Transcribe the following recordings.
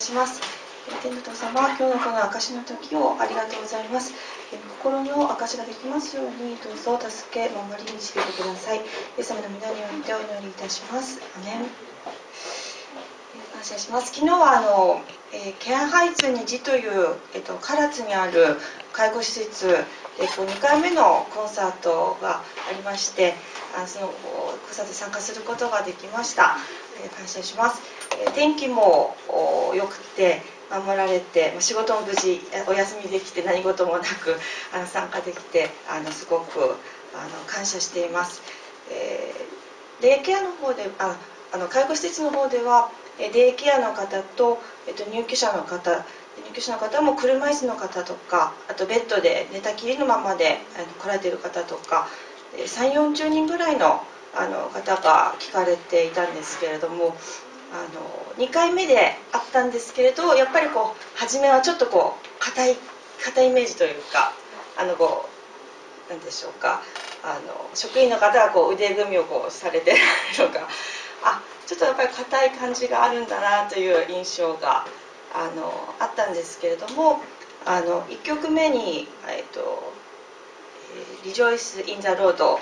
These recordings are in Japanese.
します。天の父様、今日のこの証の時をありがとうございます。心の証ができますように、どうぞ助け、守り、導いてください。イエス様の皆によってお祈りいたします。アメン。感謝します。昨日はケアハイツ虹という、唐津にある介護施設で2回目のコンサートがありまして、そのコンサートに参加することができました。感謝します。天気も良くて守られて、仕事も無事お休みできて何事もなく参加できてすごく感謝しています。デイケアの方で介護施設の方ではデイケアの方と、入居者の方も車椅子の方とか、あとベッドで寝たきりのままで来られている方とか3、40人ぐらいの方が聞かれていたんですけれども、2回目であったんですけれど、やっぱり初めはちょっと硬いイメージというか何でしょうか、職員の方が腕組みをされてとかちょっとやっぱり硬い感じがあるんだなという印象があったんですけれども、1曲目にRejoice in the Lord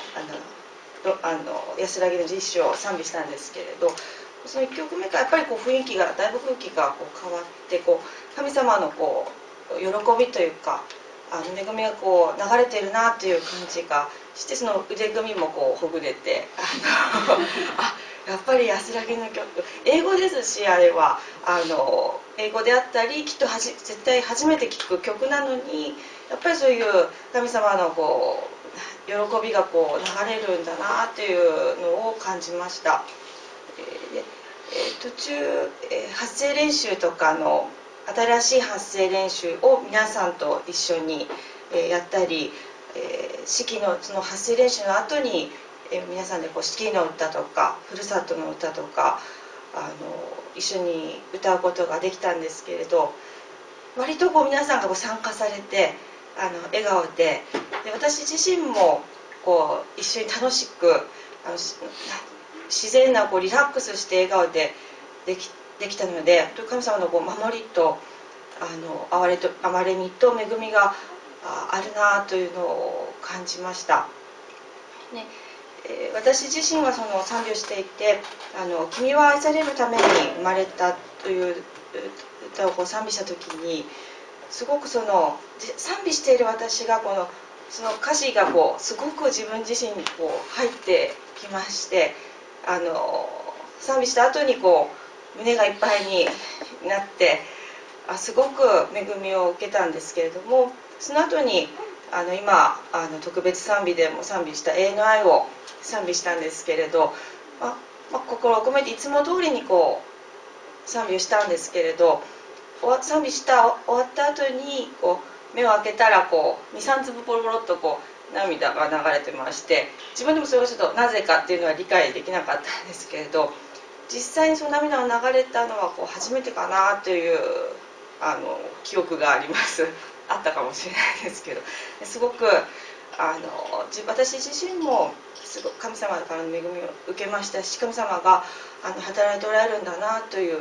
安らぎの実証を賛美したんですけれど、その1曲目からやっぱりだいぶ雰囲気が変わって神様の喜びというか恵みが流れているなという感じがして、その腕組みもほぐれてやっぱり安らぎの曲、英語ですし、あれは英語であったりきっと絶対初めて聴く曲なのに、やっぱりそういう神様の喜びが流れるんだなというのを感じました。で途中発声練習とかの新しい発声練習を皆さんと一緒にやったり、式のその発声練習の後に皆さんで式の歌とかふるさとの歌とか一緒に歌うことができたんですけれど、割と皆さんが参加されて笑顔で、私自身も一緒に楽しく自然なリラックスして笑顔でできたので、神様の守りと憐れみと恵みがあるなというのを感じました。ね私自身は賛美をしていて「君は愛されるために生まれた」という歌を賛美した時に、すごく賛美している私がその歌詞がすごく自分自身に入ってきまして、賛美した後に胸がいっぱいになってすごく恵みを受けたんですけれども、その後に今特別賛美でも賛美した「永遠の愛」を賛美したんですけれど、心を込めていつも通りに賛美をしたんですけれど、賛美終わった後に目を開けたら23粒ポロポロっと涙が流れてまして、自分でもそれをちょっとなぜかっていうのは理解できなかったんですけれど、実際にその涙が流れたのは初めてかなという記憶があります。あったかもしれないですけど、すごく私自身もすごく神様からの恵みを受けましたし、神様が働いておられるんだなという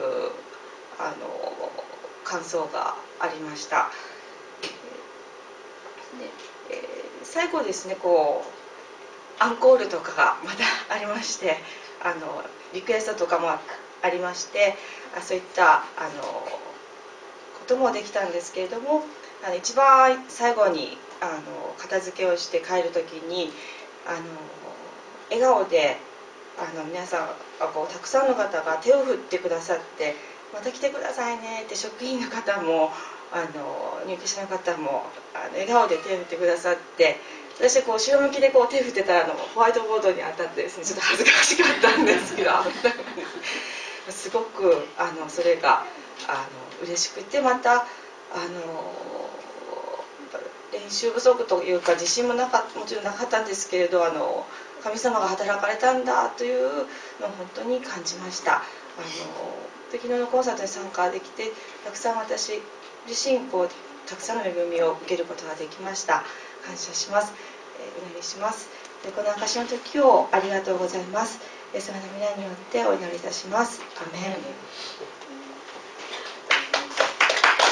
感想がありました。で最後ですね、アンコールとかがまたありまして、リクエストとかもありまして、そういったこともできたんですけれども、一番最後に片付けをして帰る時に笑顔で皆さんがたくさんの方が手を振ってくださって、また来てくださいねって職員の方も入居者の方も笑顔で手を振ってくださって、私は後ろ向きで手を振ってたらホワイトボードに当たってですね、ちょっと恥ずかしかったんですけどすごくそれが嬉しくて、また練習不足というか自信ももちろんなかったんですけれど、神様が働かれたんだというのを本当に感じました。昨日のコンサートに参加できて、たくさん私自身たくさんの恵みを受けることができました。感謝します。お祈りします。この証の時をありがとうございます。その皆によってお祈りいたします。アメン。